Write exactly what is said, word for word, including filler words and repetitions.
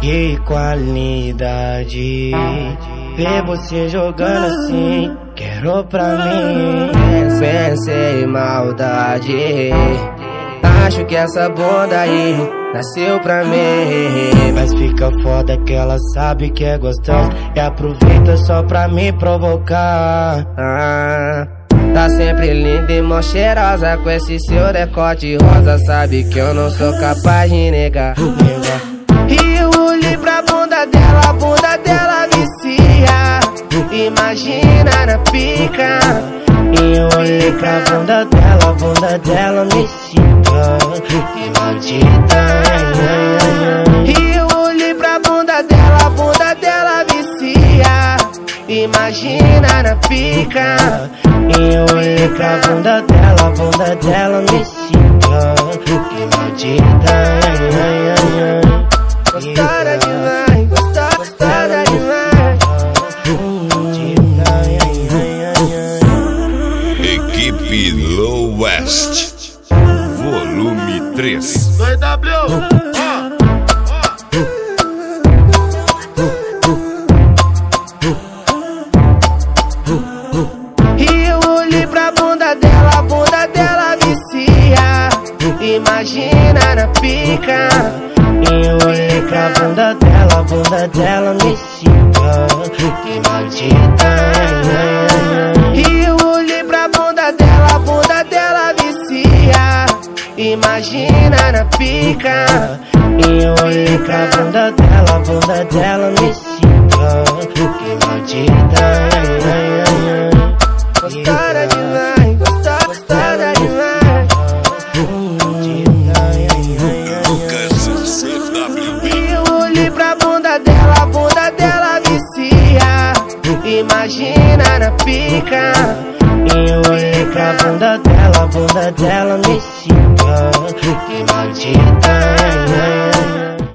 Que qualidade ver você jogando assim, quero pra mim. Pensei em maldade, acho que essa bunda aí nasceu pra mim. Mas fica foda que ela sabe que é gostosa e aproveita só pra me provocar. ah, Tá sempre linda e mó cheirosa, com esse seu decote rosa, sabe que eu não sou capaz de negar. E eu olhei pra bunda dela, a bunda dela vicia, imagina na pica. E eu olhei pra bunda dela, a bunda dela me cita, que maldita. E eu olhei pra bunda dela, a bunda dela vicia, imagina na pica. E eu olhei pra bunda dela, a bunda dela me cita, que maldita. Gostada demais, gostada, gostada demais. Equipe Low West, volume três. dois W, E eu olhei pra bunda dela, a bunda dela vicia, imagina na pica. E eu olhei pra bunda dela, a bunda dela me cita, que maldita. E eu olhei pra bunda dela, a bunda dela vicia, imagina na pica. E eu olhei pra bunda dela, a bunda dela me cita, que maldita. Gostada demais, gostada, gostada demais. E eu olhei pra bunda dela, a bunda dela vicia, imagina na pica. E eu olhei pra bunda dela, a bunda dela me cita, que maldita.